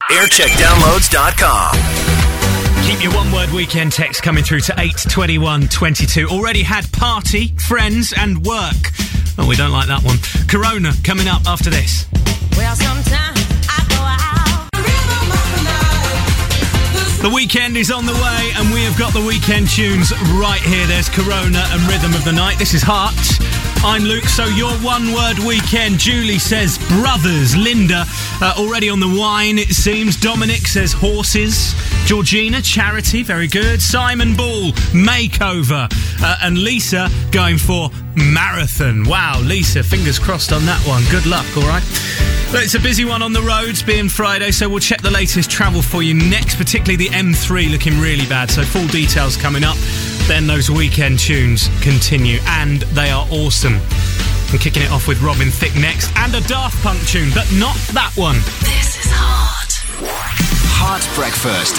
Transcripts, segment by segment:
Aircheckdownloads.com. Keep your one-word weekend text coming through to 82122. Already had party, friends and work. Oh, we don't like that one. Corona coming up after this. Well, sometimes I go out. The weekend is on the way and we have got the weekend tunes right here. There's Corona and Rhythm of the Night. This is Heart. I'm Luke, so your one-word weekend. Julie says brothers. Linda, already on the wine, it seems. Dominic says horses. Georgina, charity, very good. Simon Ball, makeover. And Lisa going for marathon. Wow, Lisa, fingers crossed on that one. Good luck, all right? But it's a busy one on the roads, being Friday, so we'll check the latest travel for you next, particularly the M3 looking really bad. So full details coming up. Then those weekend tunes continue, and they are awesome. I'm kicking it off with Robin Thicke next, and a Daft Punk tune, but not that one. This is Heart. Heart Breakfast.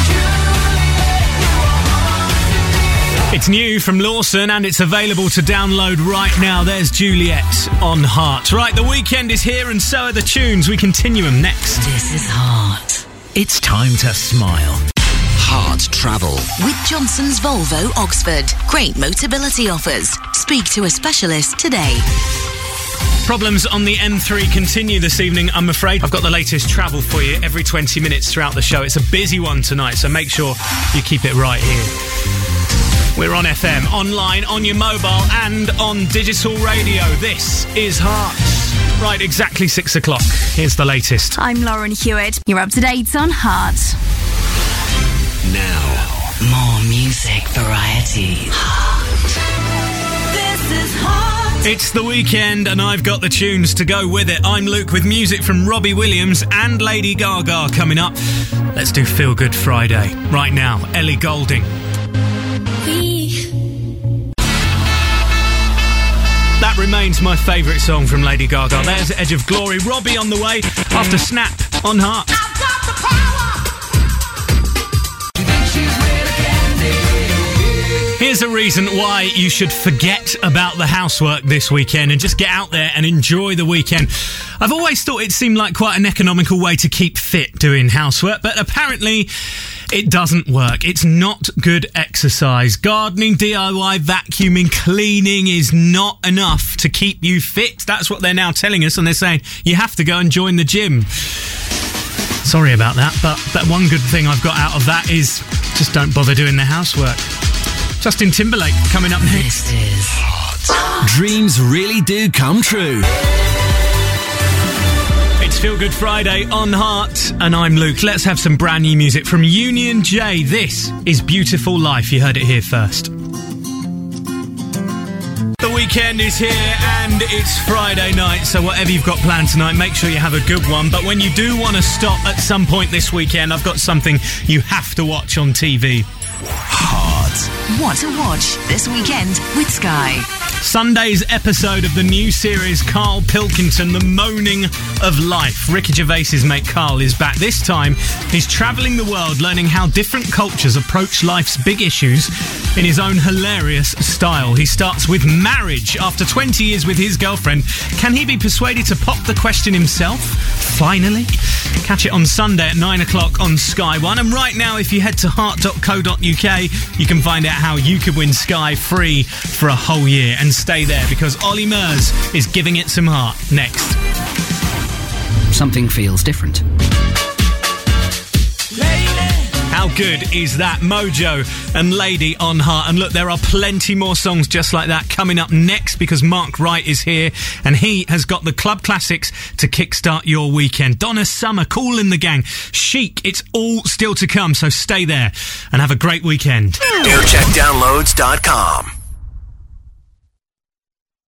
It's new from Lawson, and it's available to download right now. There's Juliet on Heart. Right, the weekend is here, and so are the tunes. We continue them next. This is Heart. It's time to smile. Heart Travel. With Johnson's Volvo Oxford. Great Motability offers. Speak to a specialist today. Problems on the M3 continue this evening, I'm afraid. I've got the latest travel for you every 20 minutes throughout the show. It's a busy one tonight, so make sure you keep it right here. We're on FM, online, on your mobile, and on digital radio. This is Heart. Right, exactly 6 o'clock. Here's the latest. I'm Lauren Hewitt. You're up to date on Heart. Now, more music variety. This is Heart. It's the weekend and I've got the tunes to go with it. I'm Luke with music from Robbie Williams and Lady Gaga coming up. Let's do Feel Good Friday. Right now, Ellie Goulding. That remains my favourite song from Lady Gaga. There's Edge of Glory. Robbie on the way after Snap on Heart. I've got the power. Here's a reason why you should forget about the housework this weekend and just get out there and enjoy the weekend. I've always thought it seemed like quite an economical way to keep fit doing housework, but apparently it doesn't work. It's not good exercise. Gardening, DIY, vacuuming, cleaning is not enough to keep you fit. That's what they're now telling us, and they're saying you have to go and join the gym. Sorry about that, but that one good thing I've got out of that is just don't bother doing the housework. Justin Timberlake coming up next. This is Heart. Dreams really do come true. It's Feel Good Friday on Heart, and I'm Luke. Let's have some brand new music from Union J. This is Beautiful Life. You heard it here first. The weekend is here and it's Friday night, so whatever you've got planned tonight, make sure you have a good one. But when you do want to stop at some point this weekend, I've got something you have to watch on TV. Heart. What to watch this weekend with Sky. Sunday's episode of the new series Carl Pilkington, The Moaning of Life. Ricky Gervais's mate Carl is back. This time, he's travelling the world learning how different cultures approach life's big issues in his own hilarious style. He starts with marriage. After 20 years with his girlfriend, can he be persuaded to pop the question himself? Finally? Catch it on Sunday at 9 o'clock on Sky One. And right now, if you head to heart.co.uk, you can find out how you could win Sky free for a whole year. And stay there, because Ollie Murs is giving it some heart next. Something feels different. How good is that? Mojo and Lady on Heart. And look, there are plenty more songs just like that coming up next, because Mark Wright is here and he has got the club classics to kickstart your weekend. Donna Summer, Kool and the Gang, Chic, it's all still to come, so stay there and have a great weekend. Aircheckdownloads.com.